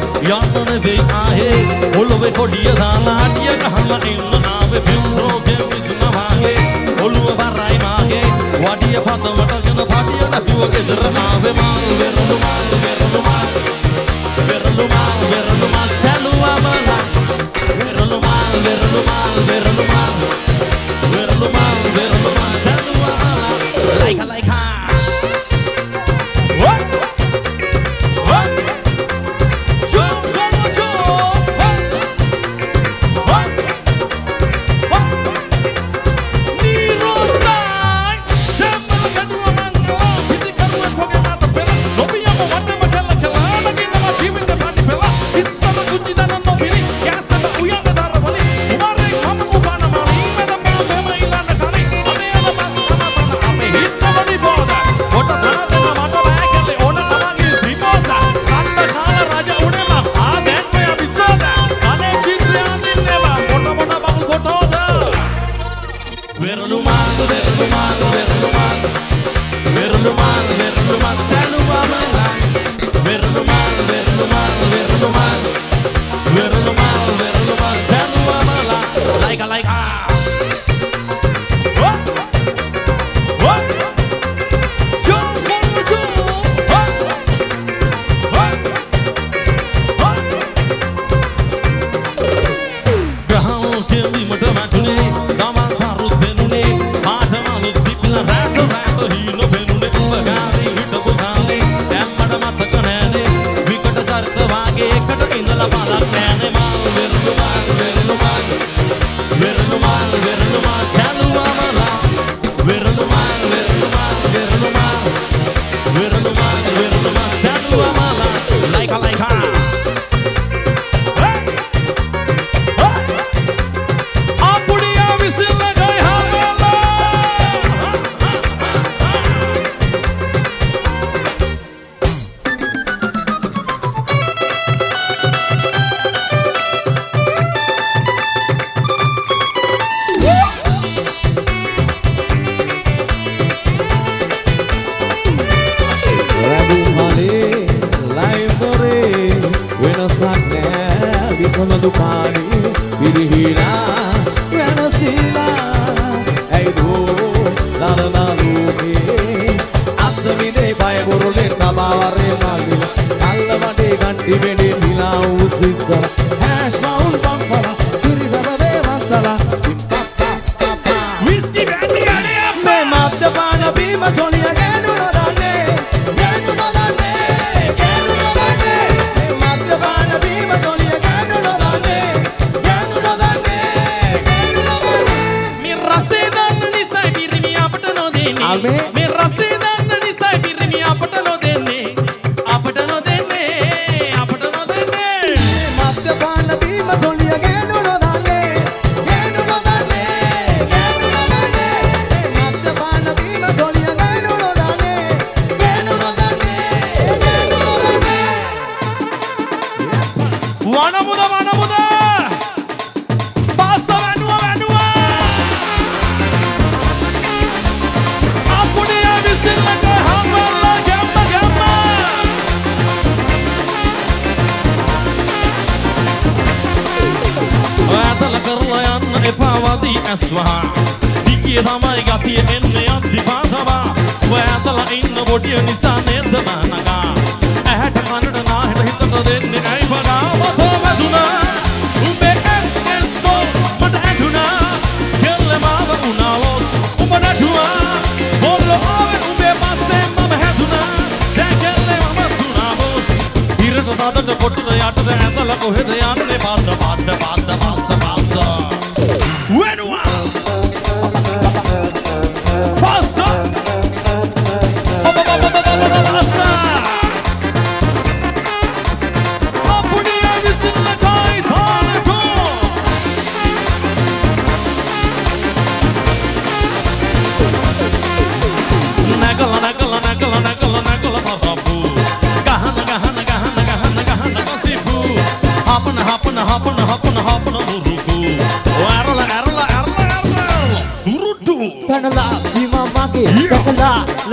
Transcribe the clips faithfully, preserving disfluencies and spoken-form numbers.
යන්න නෙවෙයි ආයේ ඔළුවේ කොඩිය දාලා අඩිය ගහලා ඉන්න ආවේ පිම්රෝගේ විදුන වාගේ ඔළුව බරයි මාගේ වඩිය පතවටගෙන පඩිය නැතුව ගෙදර ආවේ මාල් වෙරළු මාල් වෙරළු මාල් වෙරළු මාල් වෙරළු මාල් සැලුවා මලා වෙරළු මාල් වෙරළු මාල් වෙරළු මාල් වෙරළු මාල් වෙරළු මාල් සැලුවා මලා like like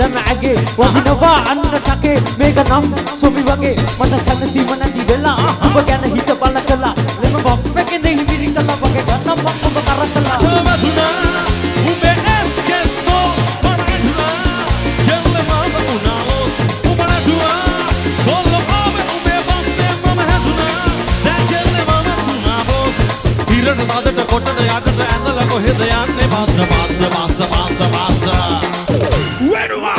Wagi nova anna take mega nam sobi wage mata sanasi manati bella ගැන හිත බල කළා ලෙම බොෆ් එකේ දෙහි මිරිකලා වගේ ගන්න මම ඔබ කරකලා Tamatuna ube eskesto Manatuna Kelle mama unalos Umanatua Kolo ave ube basse mama hatuna Dan kelle mama tunabos Hirata tadata kottata yatata ඇඳලා කොහෙද යන්නේ බාස්ස බාස්ස බාස්ස බාස්ස බාස්ස Wenua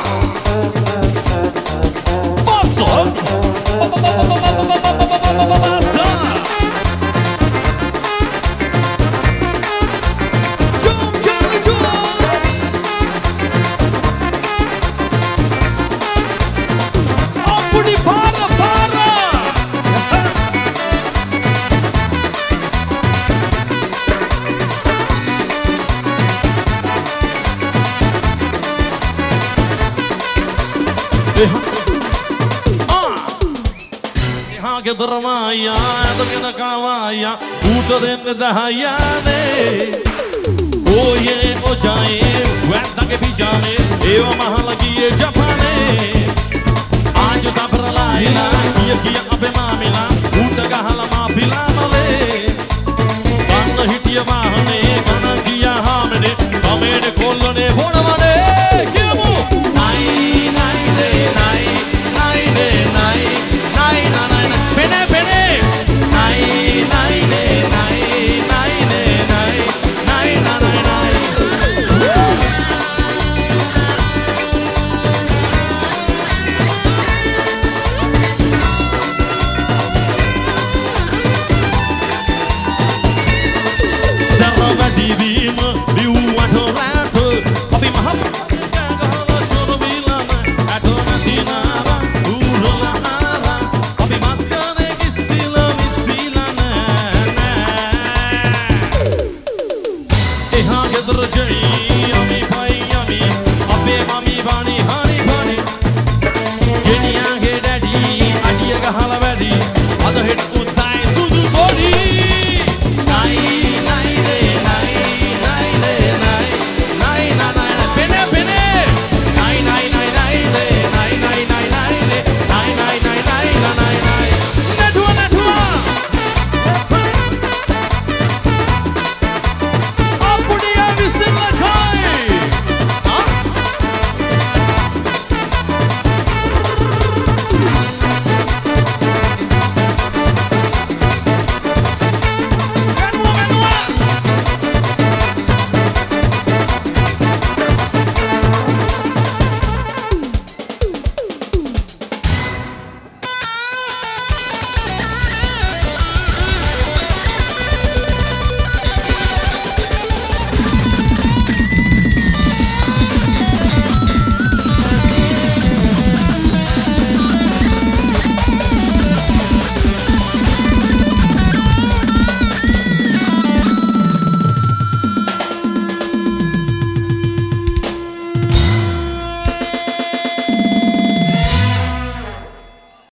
Basso ගෙදර මායා ඇදගෙන කාවායා ඌට දෙන්න දහයානේ ඕයේ ඔජායේ වැන්දගේ පිජානේ ඒව මහලා ගියේ ජපානේ ආජු තපරලායිලා කිය කිය අපේ මාමිලා